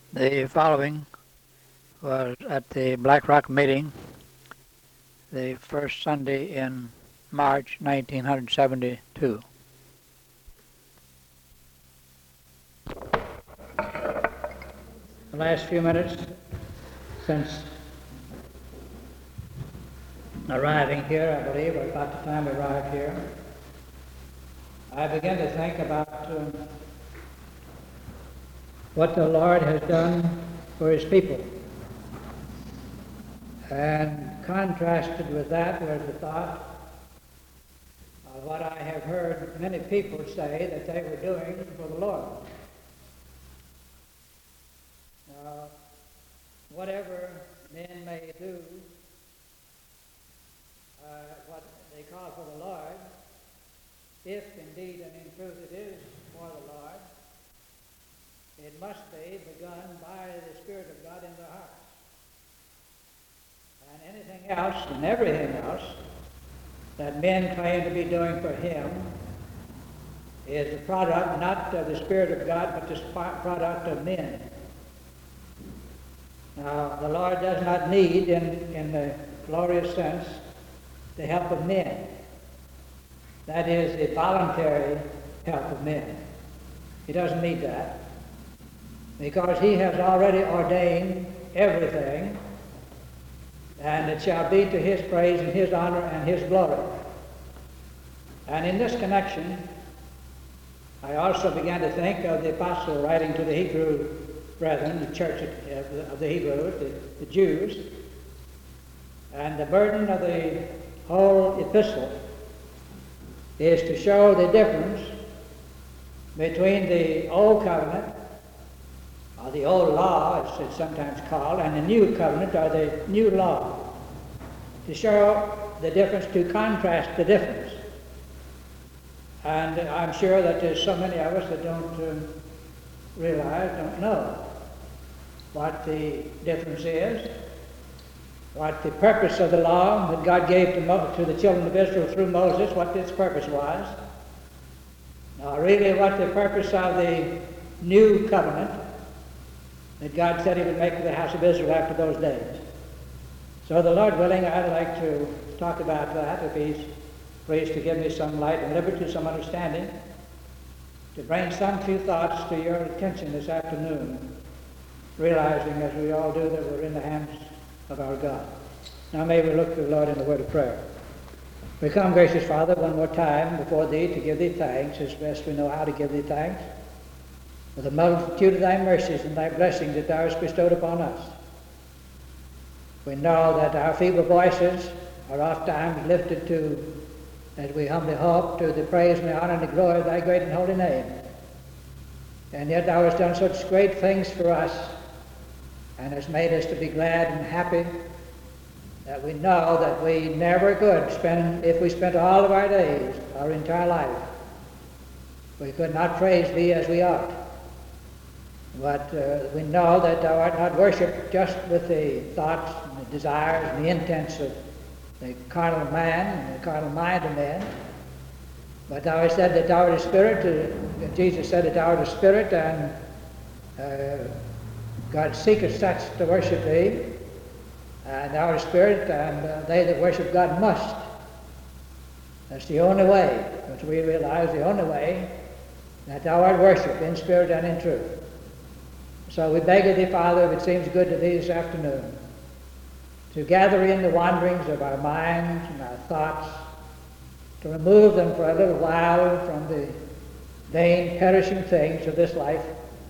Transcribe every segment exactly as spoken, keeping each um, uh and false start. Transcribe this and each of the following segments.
The following was at the Black Rock meeting, the first Sunday in March nineteen seventy-two. The last few minutes since arriving here, I believe, or about the time we arrived here, I began to think about um, what the Lord has done for his people. And contrasted with that was the thought of what I have heard many people say that they were doing for the Lord. Now, whatever men may do, uh, what they call for the Lord, if indeed and in truth it is for the Lord, it must be begun by the Spirit of God in their hearts. And anything else and everything else that men claim to be doing for him is a product not of the Spirit of God, but the product of men. Now, the Lord does not need, in, in the glorious sense, the help of men. That is, the voluntary help of men. He doesn't need that, because he has already ordained everything, and it shall be to his praise and his honor and his glory. And in this connection, I also began to think of the apostle writing to the Hebrew brethren, the church of the Hebrews, the, the Jews, and the burden of the whole epistle is to show the difference between the old covenant, or the old law, as it's sometimes called, and the new covenant, or the new law, to show the difference, to contrast the difference. And I'm sure that there's so many of us that don't uh, realize, don't know what the difference is, what the purpose of the law that God gave to, Mo- to the children of Israel through Moses, what its purpose was. Now, really what the purpose of the new covenant that God said he would make for the house of Israel after those days. So the Lord willing, I'd like to talk about that, if he's pleased to give me some light and liberty, some understanding, to bring some few thoughts to your attention this afternoon, realizing, as we all do, that we're in the hands of our God. Now may we look to the Lord in the word of prayer. We come, gracious Father, one more time before thee to give thee thanks, as best we know how to give thee thanks, for the multitude of thy mercies and thy blessings that thou hast bestowed upon us. We know that our feeble voices are oft times lifted to, as we humbly hope, to the praise and the honor and the glory of thy great and holy name. And yet thou hast done such great things for us, and hast made us to be glad and happy, that we know that we never could spend, if we spent all of our days, our entire life, we could not praise thee as we ought. But uh, we know that thou art not worshipped just with the thoughts and the desires and the intents of the carnal man and the carnal mind of man. But thou hast said that thou art a spirit. Uh, Jesus said that thou art a spirit, and uh, God seeketh such to worship thee. And thou art a spirit, and uh, they that worship God must. That's the only way, which we realize the only way that thou art worshipped in spirit and in truth. So we beg of thee, Father, if it seems good to thee this afternoon, to gather in the wanderings of our minds and our thoughts, to remove them for a little while from the vain, perishing things of this life,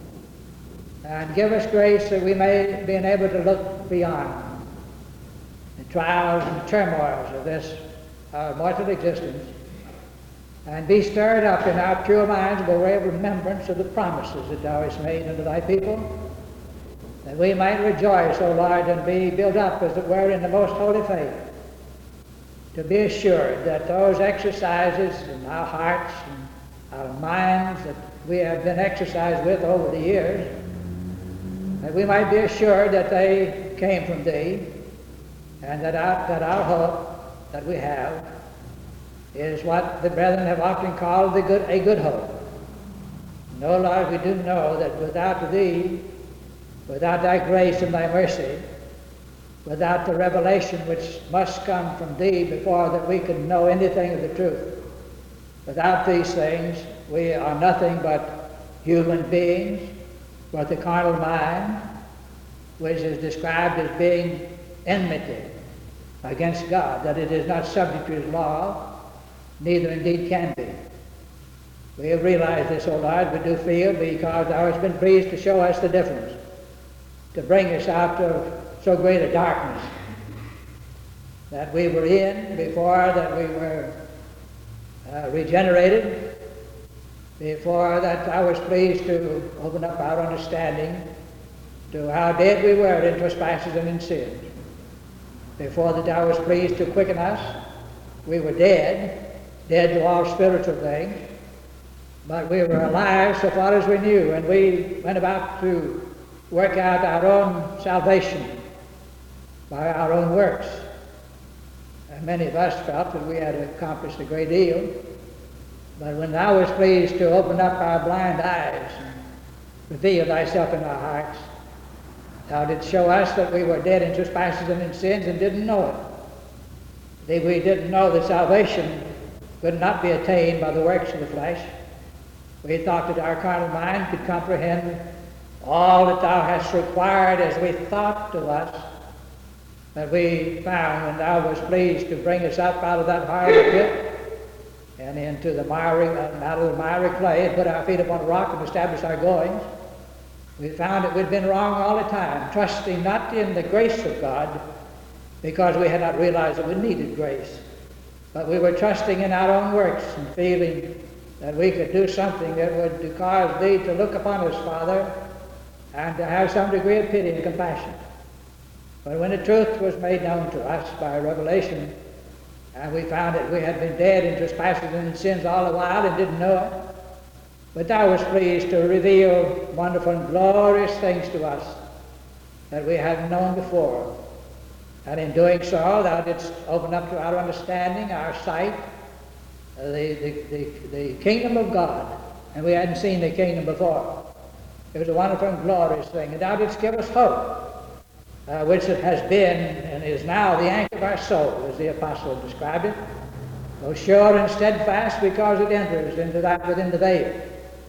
and give us grace that we may be able to look beyond the trials and the turmoils of this our mortal existence, and be stirred up in our pure minds by way of remembrance of the promises that thou hast made unto thy people, that we might rejoice, O Lord, and be built up, as it were, in the most holy faith, to be assured that those exercises in our hearts and our minds that we have been exercised with over the years, that we might be assured that they came from thee, and that our, that our hope that we have is what the brethren have often called the good, a good hope. No, Lord, we do know that without thee without thy grace and thy mercy, without the revelation which must come from thee before that we can know anything of the truth. Without these things, we are nothing but human beings with a carnal mind, which is described as being enmity against God, that it is not subject to his law, neither indeed can be. We have realized this, O Lord, we do feel, because thou hast been pleased to show us the difference, to bring us out of so great a darkness that we were in before that we were uh, regenerated, before that thou wast pleased to open up our understanding to how dead we were in trespasses and in sins. Before that thou wast pleased to quicken us, we were dead, dead to all spiritual things, but we were alive so far as we knew, and we went about to work out our own salvation by our own works. And many of us felt that we had accomplished a great deal, but when thou wast pleased to open up our blind eyes and reveal thyself in our hearts, thou didst show us that we were dead in trespasses and in sins and didn't know it. That we didn't know that salvation could not be attained by the works of the flesh. We thought that our carnal mind could comprehend all that thou hast required as we thought to us, that we found when thou wast pleased to bring us up out of that horrible pit and into the miry, uh, out of the miry clay, and put our feet upon a rock and establish our goings. We found that we'd been wrong all the time, trusting not in the grace of God, because we had not realized that we needed grace, but we were trusting in our own works and feeling that we could do something that would cause thee to look upon us, Father, and to have some degree of pity and compassion. But when the truth was made known to us by revelation, and we found that we had been dead in trespasses and in sins all the while and didn't know it, but thou wast pleased to reveal wonderful and glorious things to us that we hadn't known before. And in doing so, thou didst open up to our understanding, our sight, uh, the, the, the, the kingdom of God. And we hadn't seen the kingdom before. It was a wonderful and glorious thing. And thou didst give us hope, uh, which it has been and is now the anchor of our soul, as the apostle described it. So sure and steadfast, because it enters into that within the veil.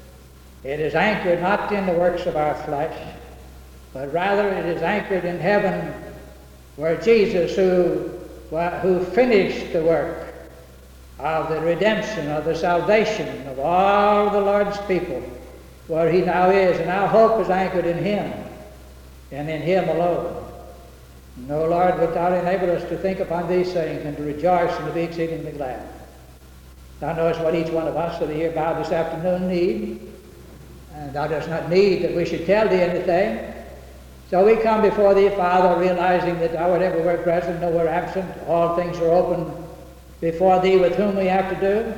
It is anchored not in the works of our flesh, but rather it is anchored in heaven, where Jesus, who, who finished the work of the redemption, of the salvation of all the Lord's people, where he now is, and our hope is anchored in him, and in him alone. No, Lord, wilt thou enable us to think upon these things, and to rejoice and to be exceedingly glad. Thou knowest what each one of us that are here bound this afternoon need, and thou dost not need that we should tell thee anything. So we come before thee, Father, realizing that thou art everywhere present, nowhere absent. All things are open before thee with whom we have to do.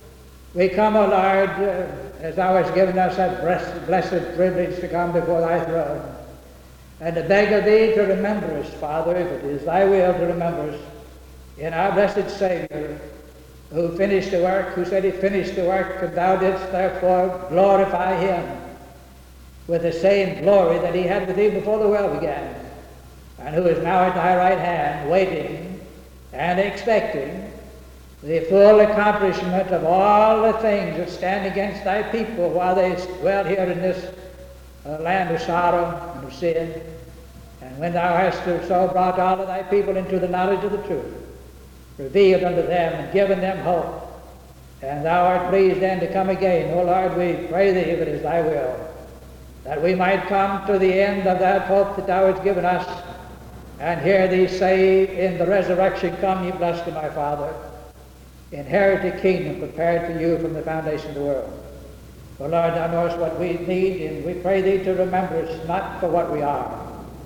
We come, O Lord, uh, as thou hast given us that blessed, blessed privilege to come before thy throne, and to beg of thee to remember us, Father, if it is thy will to remember us, in our blessed Savior, who finished the work, who said he finished the work, and thou didst therefore glorify him with the same glory that he had with thee before the world began, and who is now at thy right hand, waiting and expecting the full accomplishment of all the things that stand against thy people while they dwell here in this uh, land of sorrow and of sin. And when thou hast so brought all of thy people into the knowledge of the truth, revealed unto them and given them hope, and thou art pleased then to come again, O Lord, we pray thee, if it is thy will, that we might come to the end of that hope that thou hast given us, and hear thee say in the resurrection, Come, ye blessed of my Father, inherit the kingdom prepared for you from the foundation of the world. O Lord, thou knowest what we need, and we pray thee to remember us not for what we are,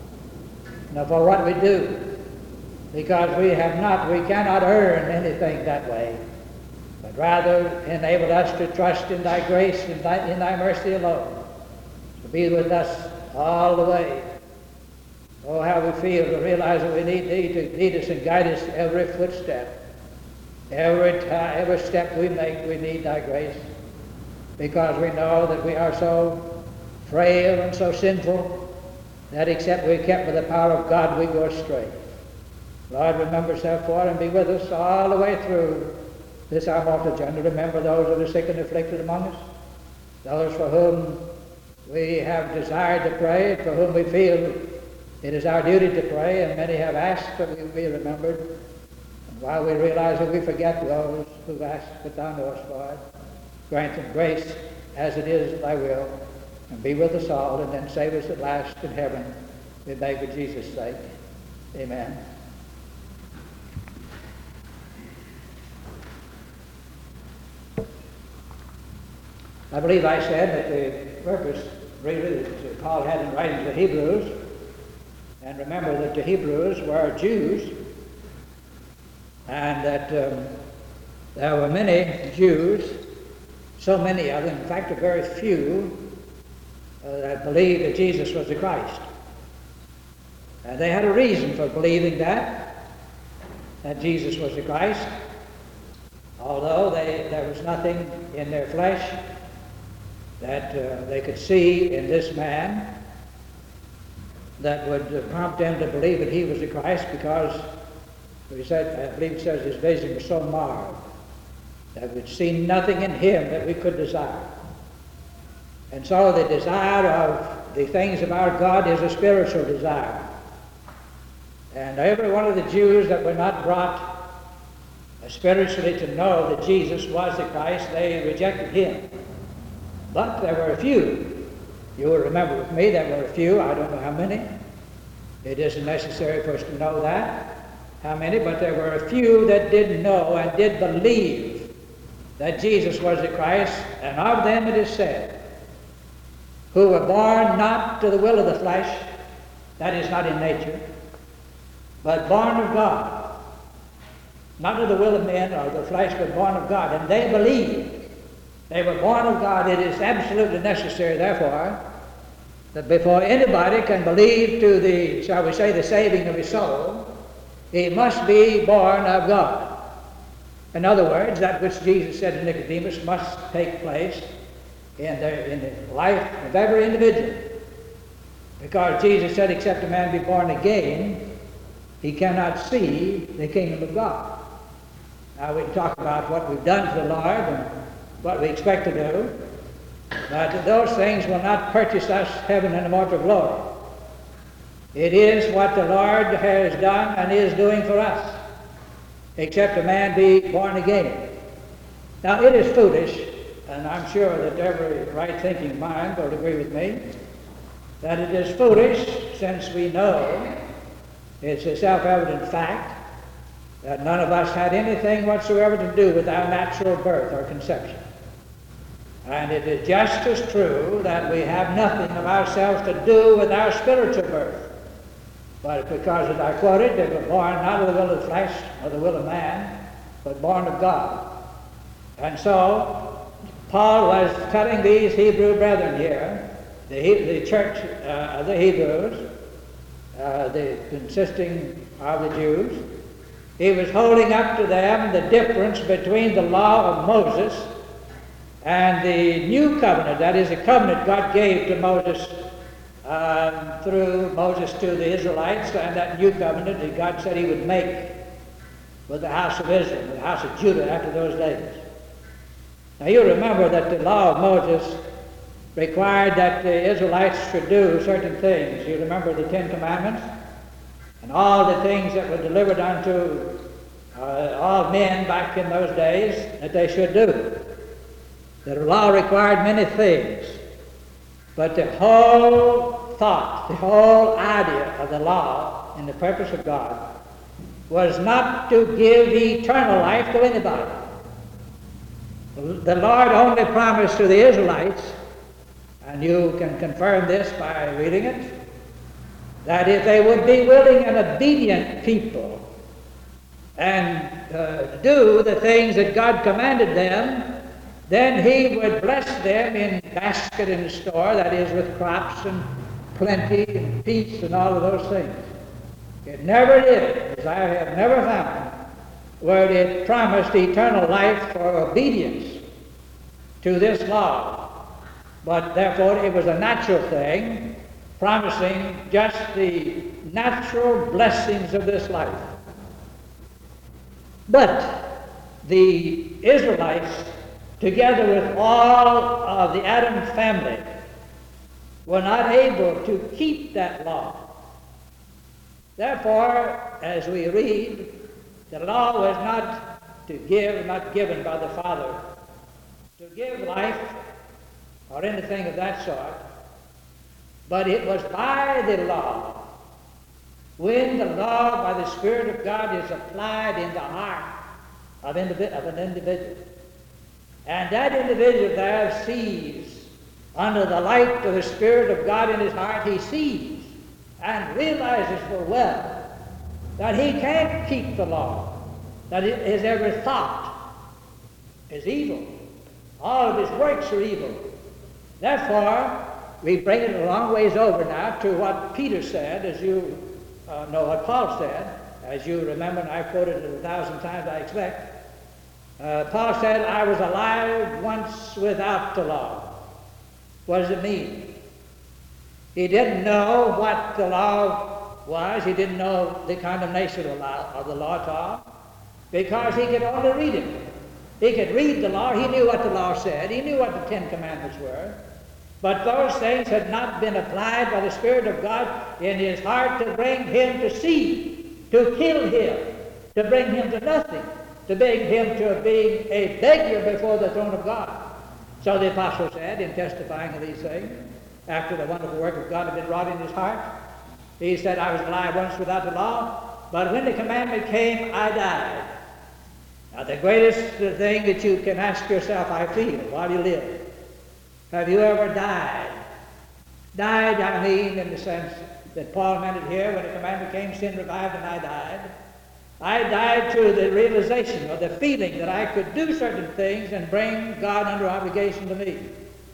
nor for what we do, because we have not, we cannot earn anything that way, but rather enable us to trust in thy grace and thy, in thy mercy alone, to be with us all the way. Oh, how we feel to realize that we need thee to lead us and guide us every footstep. Every time, every step we make, we need thy grace, because we know that we are so frail and so sinful, that except we're kept by the power of God, we go astray. Lord, remember us therefore and be with us all the way through this our mortal journey. Remember those that are sick and afflicted among us, those for whom we have desired to pray, for whom we feel it is our duty to pray, and many have asked that we be remembered. And while we realize that we forget those who've asked, but thou knowest, Lord, grant them grace as it is thy will, and be with us all, and then save us at last in heaven. We beg for Jesus' sake. Amen. I believe I said that the purpose really that Paul had in writing to the Hebrews, and remember that the Hebrews were Jews, and that um, there were many Jews, so many of them, in fact a very few, uh, that believed that Jesus was the Christ. And they had a reason for believing that, that Jesus was the Christ, although they, there was nothing in their flesh that uh, they could see in this man that would uh, prompt them to believe that he was the Christ, because he said, I believe it says his vision was so marred that we'd seen nothing in him that we could desire. And so the desire of the things of our God is a spiritual desire. And every one of the Jews that were not brought spiritually to know that Jesus was the Christ, they rejected him. But there were a few. You will remember with me there were a few, I don't know how many. It isn't necessary for us to know that, how many, but there were a few that did know and did believe that Jesus was the Christ, and of them it is said, who were born not to the will of the flesh, that is not in nature, but born of God. Not to the will of men or the flesh, but born of God. And they believed. They were born of God. It is absolutely necessary, therefore, that before anybody can believe to the, shall we say, the saving of his soul, he must be born of God. In other words, that which Jesus said to Nicodemus must take place in the, in the life of every individual. Because Jesus said, except a man be born again, he cannot see the kingdom of God. Now we can talk about what we've done for the Lord and what we expect to do, but those things will not purchase us heaven and immortal glory. It is what the Lord has done and is doing for us, except a man be born again. Now it is foolish, and I'm sure that every right-thinking mind will agree with me, that it is foolish, since we know it's a self-evident fact that none of us had anything whatsoever to do with our natural birth or conception. And it is just as true that we have nothing of ourselves to do with our spiritual birth. But because, as I quoted, they were born not of the will of the flesh or the will of man, but born of God. And so, Paul was telling these Hebrew brethren here, the, the church uh, of the Hebrews, uh, the, consisting of the Jews, he was holding up to them the difference between the law of Moses and the new covenant, that is, the covenant God gave to Moses um, through Moses to the Israelites, and that new covenant that God said he would make with the house of Israel, with the house of Judah after those days. Now you remember that the law of Moses required that the Israelites should do certain things. You remember the Ten Commandments and all the things that were delivered unto uh, all men back in those days that they should do. The law required many things, but the whole thought, the whole idea of the law and the purpose of God was not to give eternal life to anybody. The Lord only promised to the Israelites, and you can confirm this by reading it, that if they would be willing and obedient people and uh, do the things that God commanded them, then he would bless them in basket and store, that is, with crops and plenty and peace and all of those things. It never did, as I have never found, where it promised eternal life for obedience to this law. But therefore it was a natural thing, promising just the natural blessings of this life. But the Israelites, together with all of the Adam family, were not able to keep that law. Therefore, as we read, the law was not to give, not given by the Father, to give life or anything of that sort, but it was by the law. When the law by the Spirit of God is applied in the heart of, individ- of an individual, and that individual there sees, under the light of the Spirit of God in his heart, he sees and realizes full well that he can't keep the law, that his every thought is evil. All of his works are evil. Therefore, we bring it a long ways over now to what Peter said, as you uh, know what Paul said, as you remember, and I've quoted it a thousand times, I expect. Uh, Paul said, I was alive once without the law. What does it mean? He didn't know what the law was. He didn't know the condemnation of the law, of the law at all, because he could only read it. He could read the law. He knew what the law said. He knew what the Ten Commandments were. But those things had not been applied by the Spirit of God in his heart to bring him to see, to kill him, to bring him to nothing, to bring him to being a beggar before the throne of God. So the apostle said, in testifying of these things, after the wonderful work of God had been wrought in his heart, he said, I was alive once without the law, but when the commandment came, I died. Now the greatest thing that you can ask yourself, I feel, while you live, have you ever died? Died, I mean, in the sense that Paul meant it here, when the commandment came, sin revived and I died. I died to the realization or the feeling that I could do certain things and bring God under obligation to me.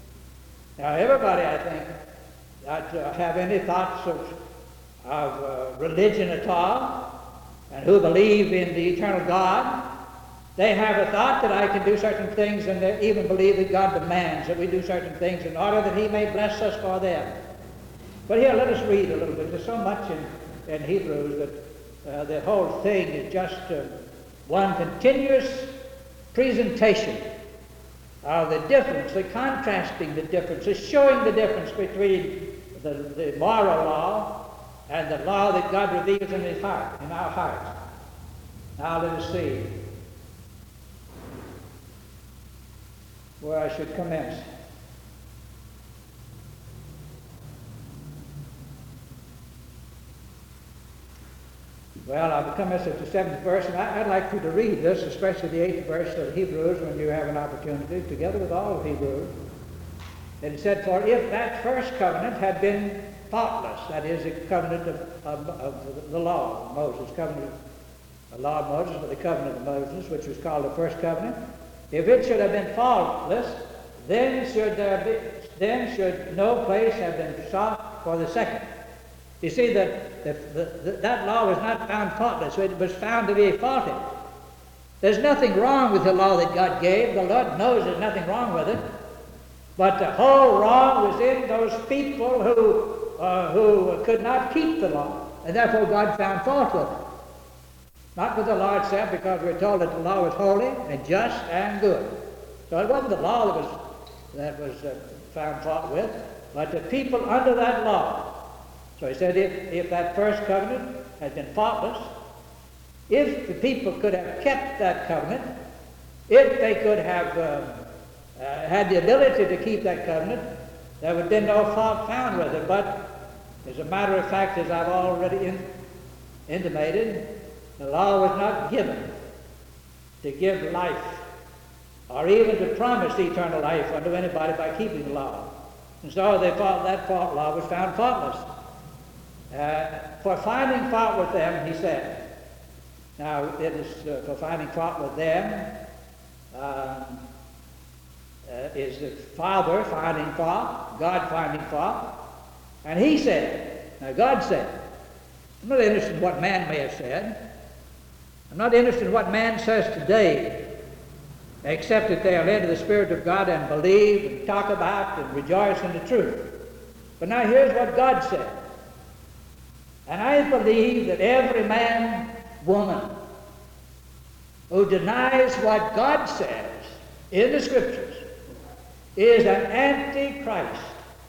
Now everybody, I think, that uh, have any thoughts of, of uh, religion at all, and who believe in the eternal God, they have a thought that I can do certain things, and they even believe that God demands that we do certain things in order that he may bless us for them. But here, let us read a little bit. There's so much in, in Hebrews that uh, the whole thing is just uh, one continuous presentation of the difference, the contrasting the difference, the showing the difference between the, the moral law and the law that God reveals in his heart, in our hearts. Now let us see where I should commence. Well, I'll commence at the seventh verse, and I, I'd like you to read this, especially the eighth verse of Hebrews, when you have an opportunity, together with all of Hebrews. And it said, for if that first covenant had been faultless, that is, the covenant of, of, of the law of Moses, covenant, the law of Moses, or the covenant of Moses, which was called the first covenant, if it should have been faultless, then should there be, then should no place have been sought for the second. You see that the, the, the, that law was not found faultless; it was found to be faulty. There's nothing wrong with the law that God gave. The Lord knows there's nothing wrong with it. But the whole wrong was in those people who uh, who could not keep the law, and therefore God found fault with it. Not with the law itself, because we're told that the law was holy and just and good. So it wasn't the law that was that was uh, found fault with, but the people under that law. So he said, if, if that first covenant had been faultless, if the people could have kept that covenant, if they could have um, uh, had the ability to keep that covenant, there would have been no fault found with it. But as a matter of fact, as I've already in, intimated, the law was not given to give life or even to promise eternal life unto anybody by keeping the law. And so they thought that fault law was found faultless. Uh, for finding fault with them, he said. Now, it is uh, for finding fault with them um, uh, is the Father finding fault, God finding fault. And he said, now God said, I'm not interested in what man may have said. I'm not interested in what man says today, except that they are led to the Spirit of God and believe and talk about and rejoice in the truth. But now here's what God said. And I believe that every man, woman, who denies what God says in the Scriptures is an antichrist,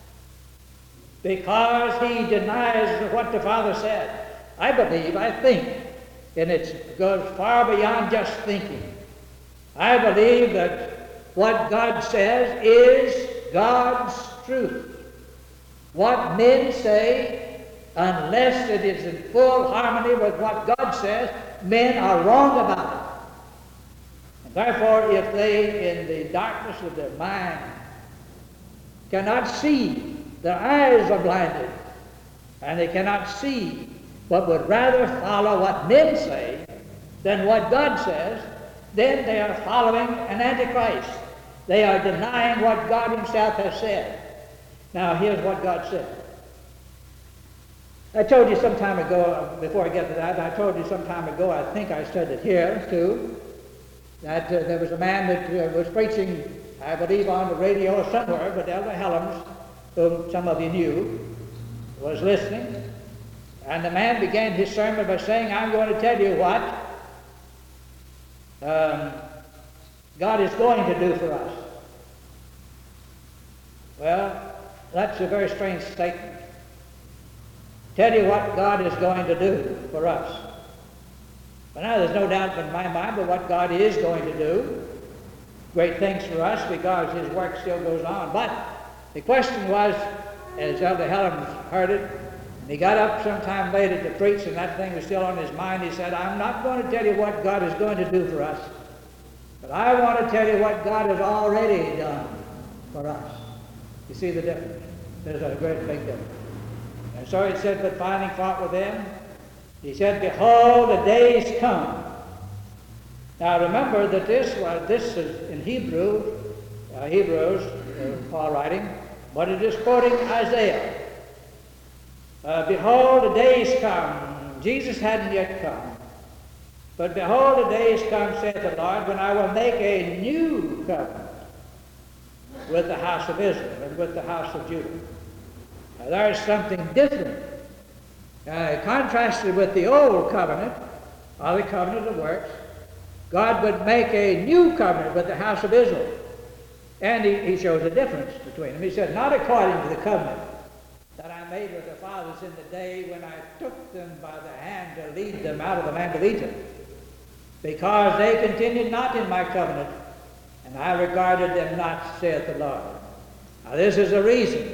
because he denies what the Father said. I believe, I think, and it goes far beyond just thinking. I believe that what God says is God's truth. What men say, unless it is in full harmony with what God says, men are wrong about it. And therefore, if they, in the darkness of their mind, cannot see, their eyes are blinded, and they cannot see, but would rather follow what men say than what God says, then they are following an antichrist. They are denying what God himself has said. Now, here's what God said. I told you some time ago, before I get to that, I told you some time ago, I think I said it here too, that uh, there was a man that uh, was preaching, I believe on the radio or somewhere, but Elder Helms, whom some of you knew, was listening. And the man began his sermon by saying, I'm going to tell you what um, God is going to do for us. Well, that's a very strange statement. Tell you what God is going to do for us. But now there's no doubt in my mind but what God is going to do. Great things for us because his work still goes on. But the question was, as Elder Helms heard it, and he got up sometime later to preach, and that thing was still on his mind, he said, I'm not going to tell you what God is going to do for us, but I want to tell you what God has already done for us. You see the difference? There's a great big difference. And so he said, but finding fault with them, he said, behold, the days come. Now remember that this was, this is in Hebrew, uh, Hebrews, uh, Paul writing, but it is quoting Isaiah. Uh, behold, the days come. Jesus hadn't yet come. But behold, the days come, saith the Lord, when I will make a new covenant with the house of Israel and with the house of Judah. Now, there is something different. Uh, contrasted with the old covenant, or the covenant of works, God would make a new covenant with the house of Israel. And he, he shows a difference between them. He said, not according to the covenant that I made with the fathers in the day when I took them by the hand to lead them out of the land of Egypt, because they continued not in my covenant, and I regarded them not, saith the Lord. Now this is the reason.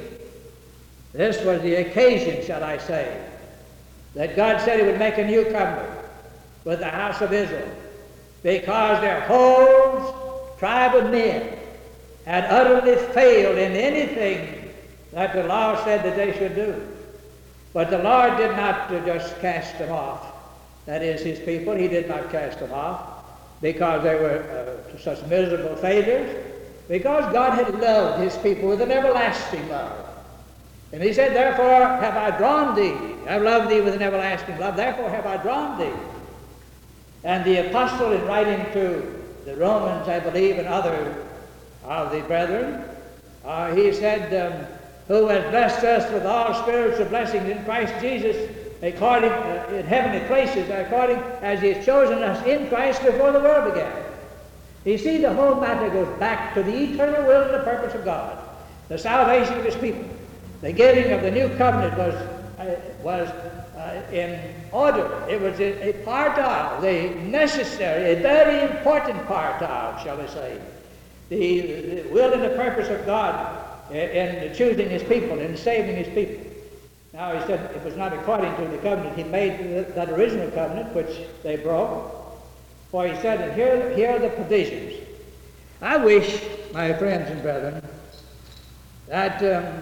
This was the occasion, shall I say, that God said he would make a new covenant with the house of Israel, because their whole tribe of men had utterly failed in anything that the law said that they should do. But the Lord did not just cast them off. That is, his people, he did not cast them off because they were uh, such miserable failures, because God had loved his people with an everlasting love. And he said, therefore have I drawn thee. I love thee with an everlasting love. Therefore have I drawn thee. And the apostle, in writing to the Romans, I believe, and other of the brethren, uh, he said, um, who has blessed us with all spiritual blessings in Christ Jesus, according uh, in heavenly places, according as he has chosen us in Christ before the world began. You see, the whole matter goes back to the eternal will and the purpose of God, the salvation of his people. The giving of the new covenant was uh, was uh, in order. It was a, a part of, the necessary, a very important part of, shall we say, the, the will and the purpose of God in choosing his people, in saving his people. Now he said it was not according to the covenant he made, that original covenant, which they broke. For he said, and here, here are the provisions. I wish, my friends and brethren, that um,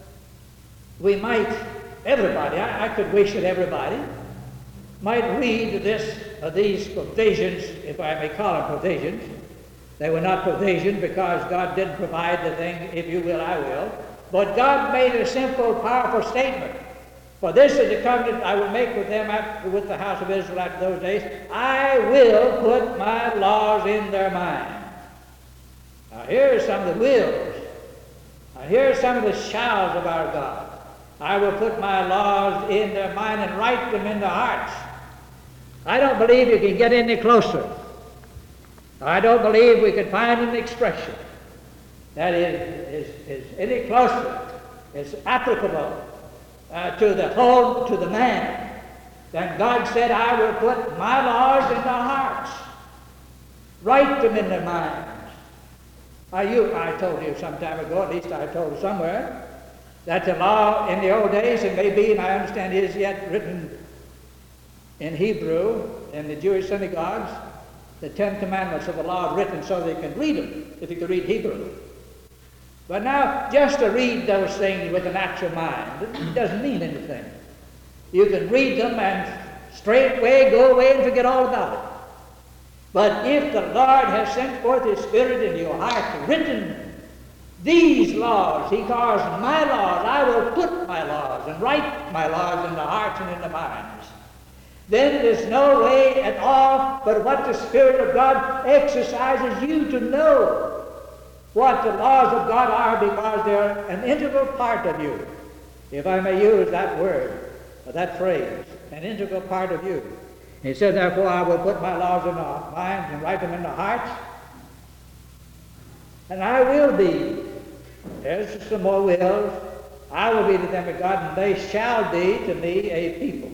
we might, everybody, I, I could wish that everybody might read this, uh, these provisions, if I may call them provisions. They were not provisions because God did provide the thing, if you will, I will. But God made a simple, powerful statement. For this is the covenant I will make with them, after, with the house of Israel after those days. I will put my laws in their mind. Now here are some of the wills. Now here are some of the shalls of our God. I will put my laws in their mind and write them in their hearts. I don't believe you can get any closer. I don't believe we could find an expression that is, is, is any closer, is applicable uh, to the whole, to the man, than God said, I will put my laws in their hearts, write them in their minds. I, you, I told you some time ago, at least I told somewhere, that the law in the old days, it may be, and I understand is yet written in Hebrew in the Jewish synagogues, the Ten Commandments of the law written so they can read them, if you can read Hebrew. But now, just to read those things with an actual mind, it doesn't mean anything. You can read them and straightway go away and forget all about it. But if the Lord has sent forth His Spirit into your heart, written these laws, He calls my laws, I will put my laws and write my laws in the hearts and in the minds, then there's no way at all but what the Spirit of God exercises you to know what the laws of God are, because they're an integral part of you. If I may use that word, or that phrase, an integral part of you. He said, therefore I will put my laws in the minds and write them in the hearts, and I will be, there's some more wills, I will be to them a God, and they shall be to me a people.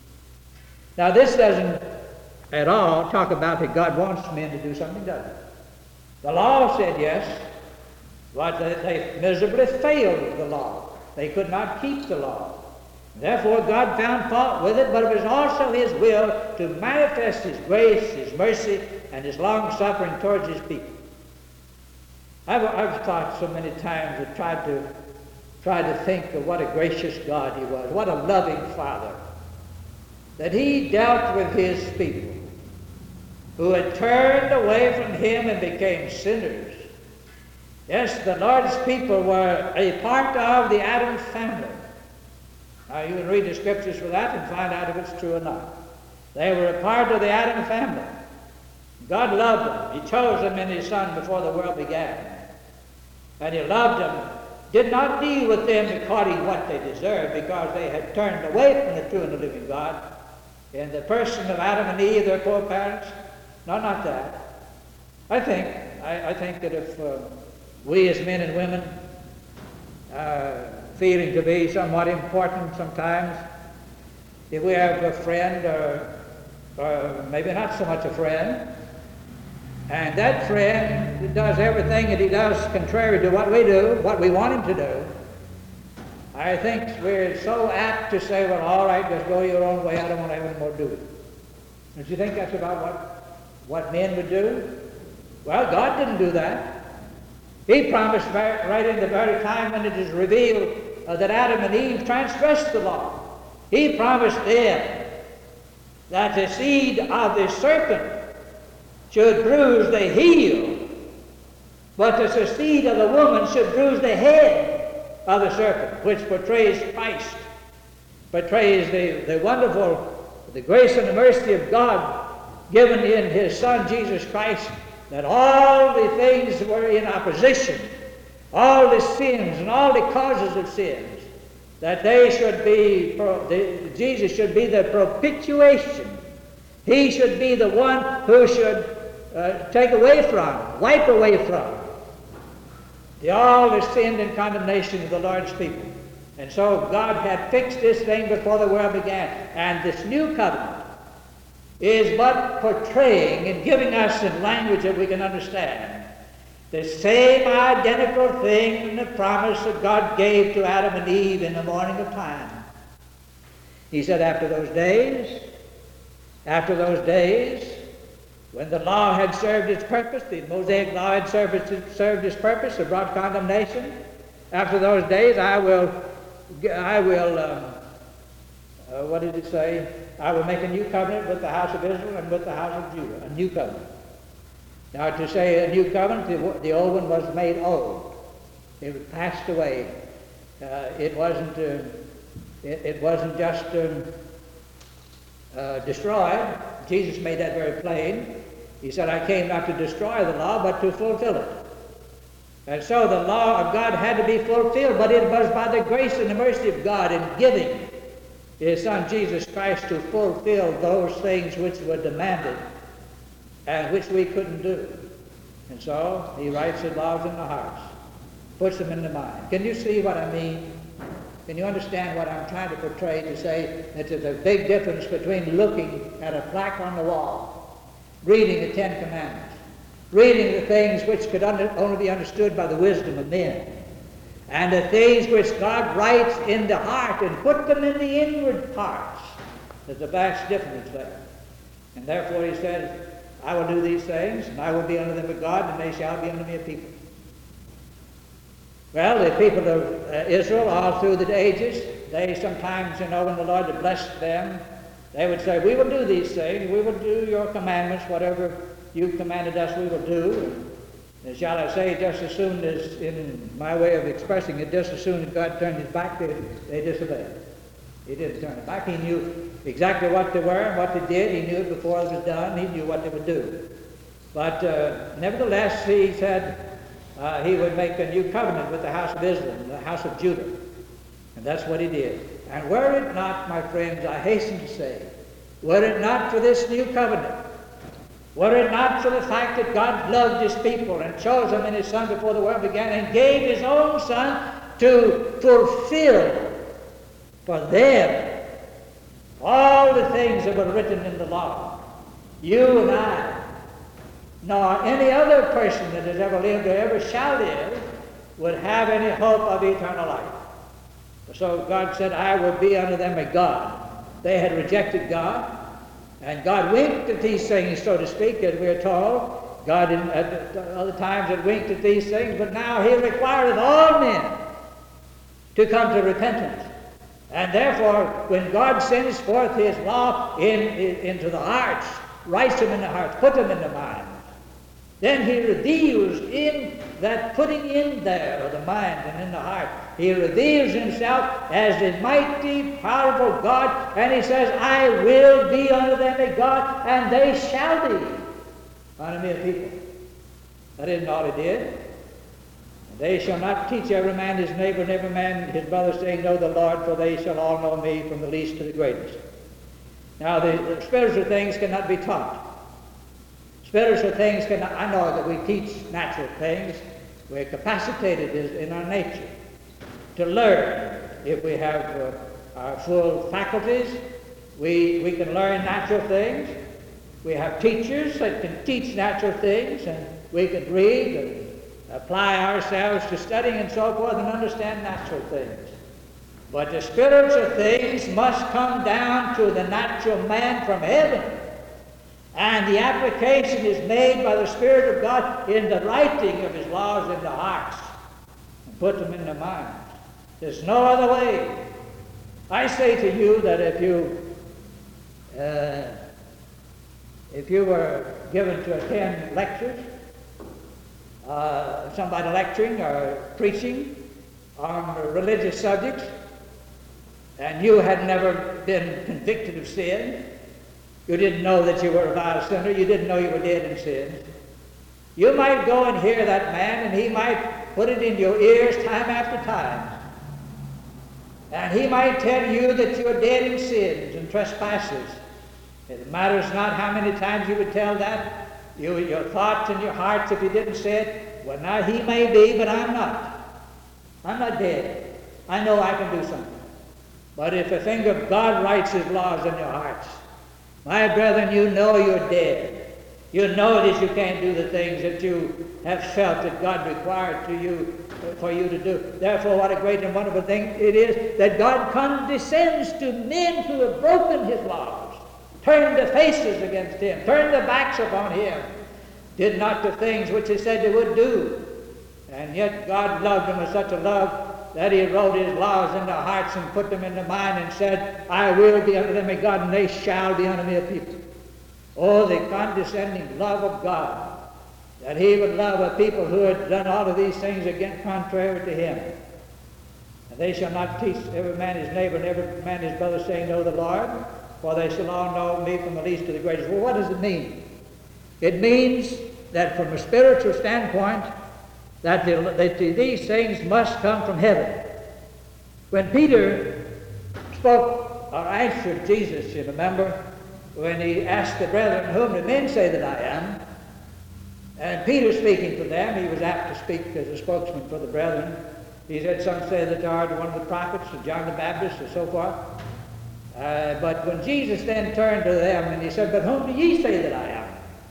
Now this doesn't at all talk about that God wants men to do something, does it? The law said yes, but they, they miserably failed the law. They could not keep the law. Therefore God found fault with it, but it was also His will to manifest His grace, His mercy, and His long-suffering towards His people. I've, I've thought so many times and tried to, tried to think of what a gracious God He was, what a loving Father, that He dealt with His people who had turned away from Him and became sinners. Yes, the Lord's people were a part of the Adam family. Now you can read the scriptures for that and find out if it's true or not. They were a part of the Adam family. God loved them. He chose them in His Son before the world began. And He loved them, did not deal with them according to what they deserved, because they had turned away from the true and the living God. In the person of Adam and Eve, their poor parents, no, not that. I think, I, I think that if uh, we as men and women, uh, feeling to be somewhat important sometimes, if we have a friend, or, or maybe not so much a friend, and that friend does everything that he does contrary to what we do, what we want him to do, I think we're so apt to say, well, all right, just go your own way, I don't want to have any more to do with it. Don't you think that's about what, what men would do? Well, God didn't do that. He promised right in the very time when it is revealed uh, that Adam and Eve transgressed the law. He promised them that the seed of the serpent should bruise the heel, but that the seed of the woman should bruise the head of the serpent, which portrays Christ, portrays the, the wonderful, the grace and the mercy of God given in His Son, Jesus Christ, that all the things were in opposition, all the sins and all the causes of sins, that they should be, the, Jesus should be the propitiation. He should be the one who should uh, take away from, wipe away from the, all the sin and condemnation of the Lord's people. And so God had fixed this thing before the world began. And this new covenant is but portraying and giving us in language that we can understand the same identical thing, the promise that God gave to Adam and Eve in the morning of time. He said, after those days, after those days, when the law had served its purpose, the Mosaic law had served its, served its purpose, it brought condemnation. After those days, I will, I will, um, uh, what did it say? I will make a new covenant with the house of Israel and with the house of Judah, a new covenant. Now, to say a new covenant, the, the old one was made old. It passed away. Uh, it wasn't. Uh, it, it wasn't just um, uh, destroyed. Jesus made that very plain. He said, "I came not to destroy the law, but to fulfill it." And so the law of God had to be fulfilled, but it was by the grace and the mercy of God in giving His Son Jesus Christ to fulfill those things which were demanded and which we couldn't do. And so He writes His laws in the hearts, puts them in the mind. Can you see what I mean? Can you understand what I'm trying to portray to say that there's a big difference between looking at a plaque on the wall, reading the Ten Commandments, reading the things which could under, only be understood by the wisdom of men, and the things which God writes in the heart and put them in the inward parts. There's a vast difference there. And therefore He says, I will do these things, and I will be unto them a God, and they shall be unto me a people. Well, the people of uh, Israel, all through the ages, they sometimes, you know, when the Lord had blessed them, they would say, we will do these things, we will do your commandments, whatever you commanded us we will do. And shall I say, just as soon as, in my way of expressing it, just as soon as God turned His back, they, they disobeyed. He didn't turn it back. He knew exactly what they were and what they did. He knew it before it was done. He knew what they would do. But uh, nevertheless, He said uh, He would make a new covenant with the house of Israel, the house of Judah. And that's what He did. And were it not, my friends, I hasten to say, were it not for this new covenant, were it not for the fact that God loved His people and chose them in His Son before the world began and gave His own Son to fulfill for them all the things that were written in the law, you and I, nor any other person that has ever lived or ever shall live, would have any hope of eternal life. So God said, I will be unto them a God. They had rejected God, and God winked at these things, so to speak, as we are told. God in, at other times had winked at these things, but now He requireth all men to come to repentance. And therefore, when God sends forth His law in, in, into the hearts, writes them in the hearts, put them in the minds, then He reveals in that putting in there of the mind and in the heart, He reveals Himself as the mighty, powerful God, and He says, I will be unto them a God, and they shall be unto me a people. That isn't all He did. They shall not teach every man his neighbor and every man his brother, saying, know the Lord, for they shall all know me, from the least to the greatest. Now, the, the spiritual things cannot be taught. Spiritual things cannot, I know that we teach natural things. We're capacitated in our nature to learn. If we have uh, our full faculties, we, we can learn natural things. We have teachers that can teach natural things, and we can read and apply ourselves to studying and so forth and understand natural things. But the spiritual things must come down to the natural man from heaven. And the application is made by the Spirit of God in the writing of His laws in the hearts and put them in the minds. There's no other way. I say to you that if you uh, if you were given to attend lectures, Uh, somebody lecturing or preaching on religious subjects, and you had never been convicted of sin, you didn't know that you were a vile sinner, you didn't know you were dead in sin, you might go and hear that man, and he might put it in your ears time after time, and he might tell you that you're dead in sins and trespasses. It matters not how many times you would tell that. You, your thoughts and your hearts, if you didn't say it, well, now he may be, but I'm not. I'm not dead. I know I can do something. But if the finger of God writes His laws in your hearts, my brethren, you know you're dead. You know that you can't do the things that you have felt that God required to you for you to do. Therefore, what a great and wonderful thing it is that God condescends to men who have broken His laws, turned their faces against Him, turned their backs upon Him, did not the things which He said they would do. And yet God loved them with such a love that He wrote His laws in their hearts and put them in their mind and said, I will be unto them a God, and they shall be unto me a people. Oh, the condescending love of God, that He would love a people who had done all of these things again contrary to Him. And they shall not teach every man his neighbor and every man his brother, saying, know the Lord, for they shall all know me, from the least to the greatest. Well, what does it mean? It means that from a spiritual standpoint, that, the, that these things must come from heaven. When Peter spoke or answered Jesus, you remember, when he asked the brethren, whom do men say that I am? And Peter speaking for them, he was apt to speak as a spokesman for the brethren. He said, some say that thou art one of the prophets, or John the Baptist, or so forth. Uh, but when Jesus then turned to them and he said, but whom do ye say that I am?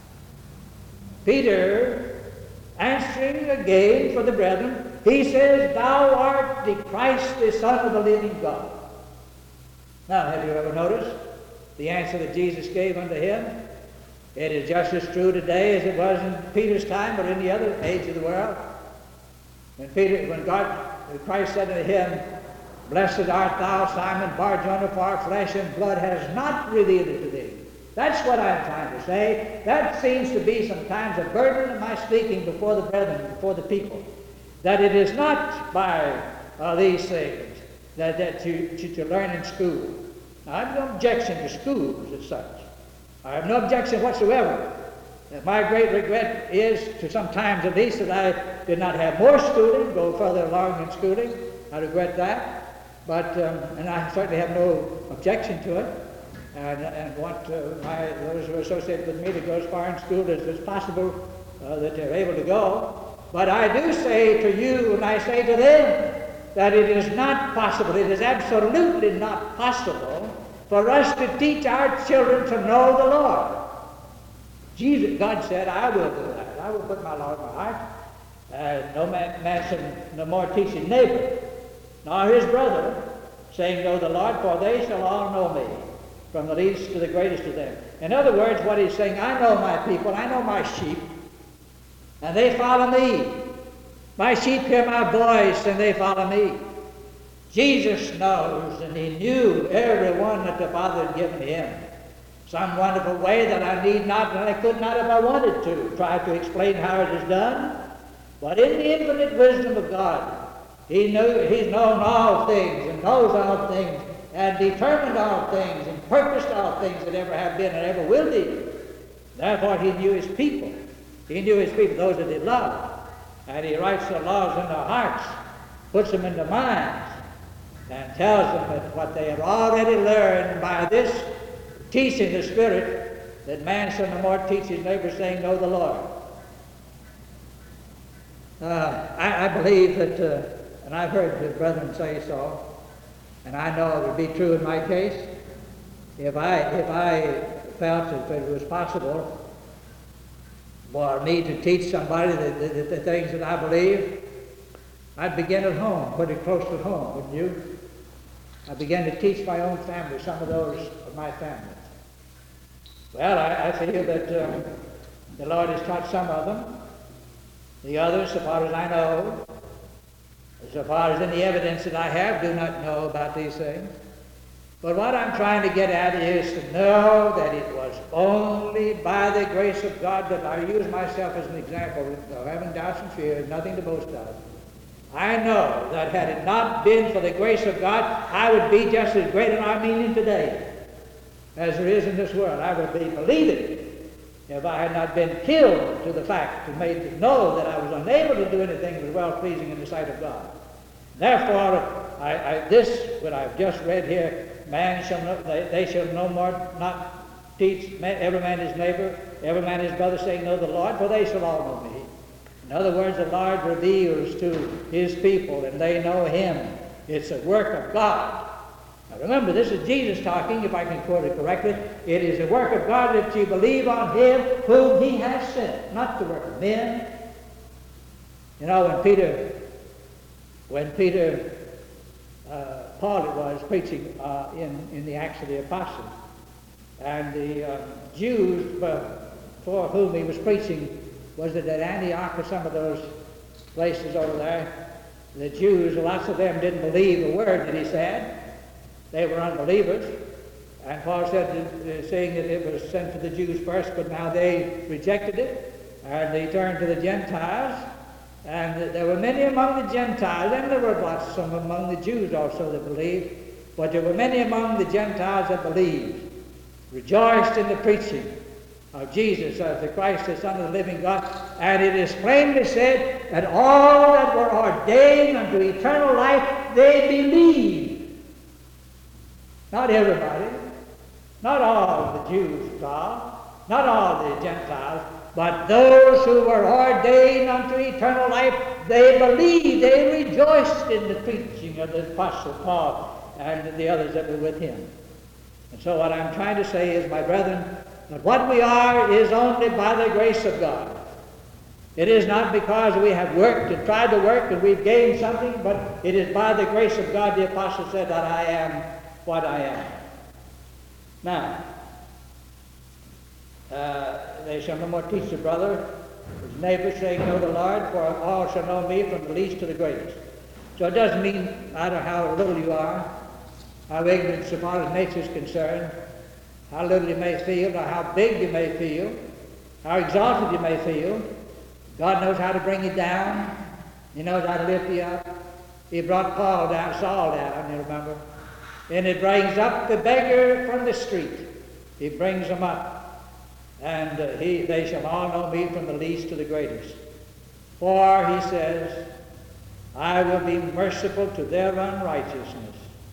Peter, answering again for the brethren, he says, thou art the Christ, the Son of the living God. Now, have you ever noticed the answer that Jesus gave unto him? It is just as true today as it was in Peter's time or any other age of the world. When Peter, when God, when Christ said unto him, blessed art thou, Simon Bar-Jonah, for flesh and blood has not revealed it to thee. That's what I'm trying to say. That seems to be sometimes a burden of my speaking before the brethren, before the people. That it is not by uh, these things that, that you, you, you learn in school. Now, I have no objection to schools as such. I have no objection whatsoever. And my great regret is, to sometimes at least, that I did not have more schooling, go further along in schooling. I regret that. But, um, and I certainly have no objection to it. And, and want uh, my, those who are associated with me to go as far in school as is possible uh, that they're able to go. But I do say to you, and I say to them, that it is not possible, it is absolutely not possible for us to teach our children to know the Lord. Jesus, God said, I will do that. I will put my law in my heart. Uh, no man, man shall no more teach his neighbor, nor his brother, saying, know the Lord, for they shall all know me, from the least to the greatest of them. In other words, what he's saying, I know my people, I know my sheep, and they follow me. My sheep hear my voice, and they follow me. Jesus knows, and he knew every one that the Father had given him. Some wonderful way that I need not, and I could not if I wanted to, try to explain how it is done. But in the infinite wisdom of God, he knew, he's known all things, and knows all things, and determined all things, and purposed all things that ever have been and ever will be. Therefore he knew his people. He knew his people, those that he loved. And he writes the laws in their hearts, puts them in their minds, and tells them that what they have already learned by this teaching the Spirit, that man shall no more teach his neighbor, saying, know the Lord. Uh, I, I believe that, uh, and I've heard the brethren say so, and I know it would be true in my case, if I, if I felt that it was possible for me to teach somebody the, the, the things that I believe, I'd begin at home, put it close to home, wouldn't you? I began to teach my own family, some of those of my family. Well, I, I feel that um, the Lord has taught some of them. The others, so far as I know, so far as any evidence that I have, do not know about these things. But what I'm trying to get at is to know that it was only by the grace of God that I use myself as an example of having doubts and fears, nothing to boast of. I know that had it not been for the grace of God, I would be just as great an Armenian today as there is in this world. I would be believing if I had not been killed to the fact and made to know that I was unable to do anything that was well-pleasing in the sight of God. Therefore, I, I, this, what I've just read here, man shall no, they, they shall no more not teach man, every man his neighbor, every man his brother, saying, know the Lord, for they shall all know me. In other words, the Lord reveals to his people, and they know him. It's a work of God. Now remember, this is Jesus talking, if I can quote it correctly. It is the work of God that you believe on him whom he has sent, not the work of men. You know, when Peter, when Peter, uh, Paul it was, preaching uh, in, in the Acts of the Apostles, and the uh, Jews for whom he was preaching, was it at Antioch or some of those places over there, the Jews, lots of them didn't believe a word that he said. They were unbelievers. And Paul said, uh, saying that it was sent to the Jews first, but now they rejected it, and they turned to the Gentiles. And there were many among the Gentiles, and there were lots some among the Jews also that believed, but there were many among the Gentiles that believed, rejoiced in the preaching of Jesus as the Christ, the Son of the living God. And it is plainly said that all that were ordained unto eternal life, they believed. Not everybody, not all the Jews of God, not all the Gentiles, but those who were ordained unto eternal life, they believed, they rejoiced in the preaching of the Apostle Paul and the others that were with him. And so what I'm trying to say is, my brethren, that what we are is only by the grace of God. It is not because we have worked and tried to work and we've gained something, but it is by the grace of God, the apostle said, that I am what I am. Now, uh, they shall no more teach the brother, his neighbor, saying, know the Lord, for all shall know me, from the least to the greatest. So it doesn't mean, no matter how little you are, how ignorant so far as nature is concerned, how little you may feel, or how big you may feel, how exalted you may feel. God knows how to bring you down. He knows how to lift you up. He brought Paul down, Saul down, you remember. And it brings up the beggar from the street. He brings him up. And uh, he, they shall all know me, from the least to the greatest. For, he says, I will be merciful to their unrighteousness.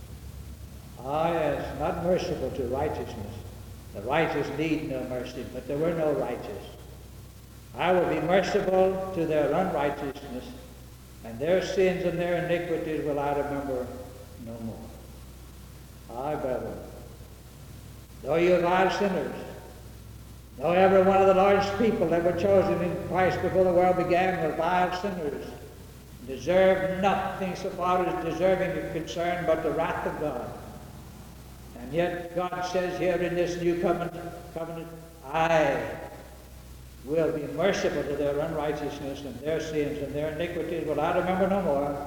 Ah, yes, not merciful to righteousness. The righteous need no mercy, but there were no righteous. I will be merciful to their unrighteousness, and their sins and their iniquities will I remember no more. Aye, brethren, though you vile sinners, though every one of the Lord's people that were chosen in Christ before the world began were vile sinners, deserve nothing so far as deserving is concerned but the wrath of God. And yet God says here in this new covenant, covenant, I will be merciful to their unrighteousness and their sins and their iniquities will I remember no more.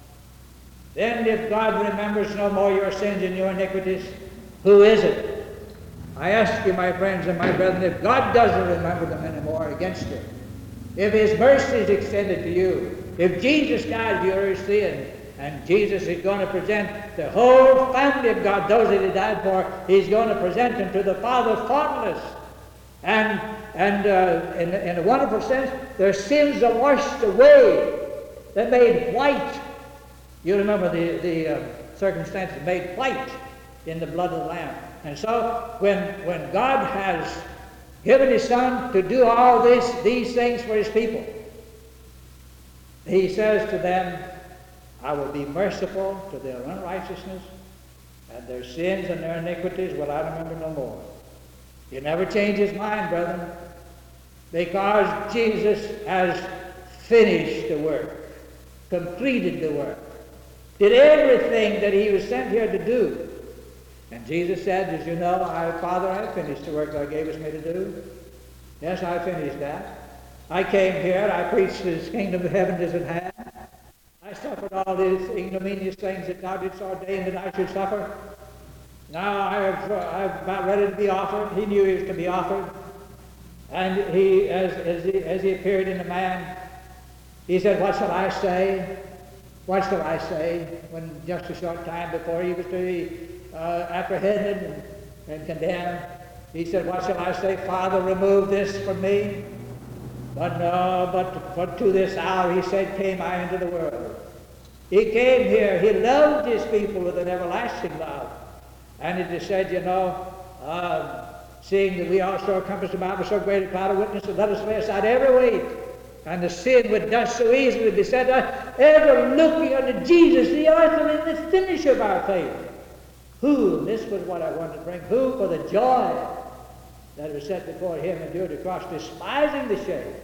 Then if God remembers no more your sins and your iniquities, who is it? I ask you, my friends and my brethren, if God doesn't remember them anymore against you, if his mercy is extended to you, if Jesus died for your sin, and Jesus is going to present the whole family of God, those that he died for, he's going to present them to the Father faultless. And, and uh, in, in a wonderful sense, their sins are washed away. They're made white. You remember the, the uh, circumstances, made white in the blood of the Lamb. And so when, when God has given his Son to do all this, these things for his people, he says to them, I will be merciful to their unrighteousness, and their sins and their iniquities will I remember no more. He never changed his mind, brethren, because Jesus has finished the work, completed the work, did everything that he was sent here to do. And Jesus said, as you know, I, Father, I finished the work thou gavest me to do. Yes, I finished that. I came here, I preached this kingdom of heaven is at hand. I suffered all these ignominious things that thou didst ordain that I should suffer. Now I have, I'm about ready to be offered. He knew he was to be offered. And he, as, as, he, as he appeared in the man, he said, what shall I say? What shall I say? When just a short time before he was to be uh, apprehended and, and condemned, he said, what shall I say? Father, remove this from me. But no, but, but to this hour, he said, came I into the world. He came here. He loved his people with an everlasting love. And it is said, you know, uh, seeing that we also are compassed about with so great a cloud of witnesses, let us lay aside every weight and the sin which does so easily beset us, ever looking unto Jesus, the author and the finisher of our faith. Who, and this was what I wanted to bring, who for the joy that was set before him endured the cross, despising the shame,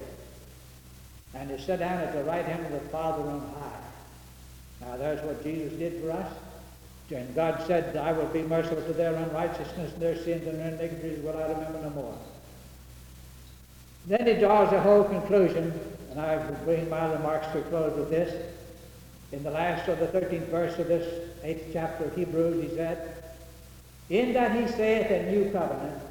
and is set down at the right hand of the Father on high. Now there's what Jesus did for us. And God said, I will be merciful to their unrighteousness, and their sins and their iniquities will I remember no more. Then he draws a whole conclusion, and I will bring my remarks to a close with this. In the last of the thirteenth verse of this eighth chapter of Hebrews, he said, in that he saith a new covenant,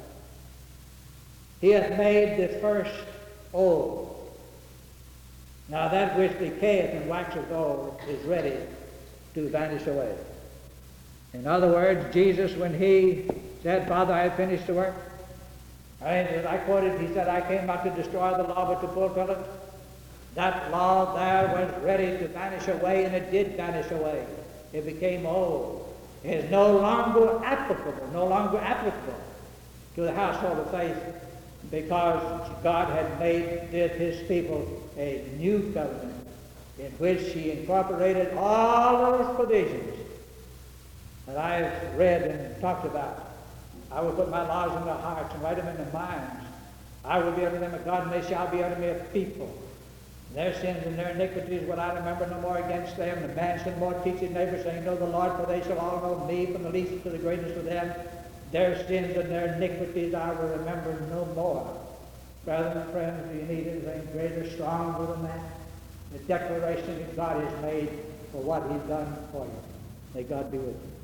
he hath made the first old. Now that which decayeth and waxeth old is ready to vanish away. In other words, Jesus, when he said, Father, I have finished the work, And as I quoted, he said, I came not to destroy the law, but to fulfill it. That law there was ready to vanish away, and it did vanish away. It became old. It is no longer applicable, no longer applicable to the household of faith, because God had made with his people a new covenant in which he incorporated all those provisions that I've read and talked about. I will put my laws in their hearts and write them in their minds. I will be unto them a God, and they shall be unto me a people. Their sins and their iniquities will I remember no more against them. The man shall no more teach his neighbor, saying, Know the Lord, for they shall all know me, from the least to the greatest of them. Their sins and their iniquities I will remember no more. Brethren and friends, do you need anything greater, stronger than that? The declaration that God has made for what he's done for you. May God be with you.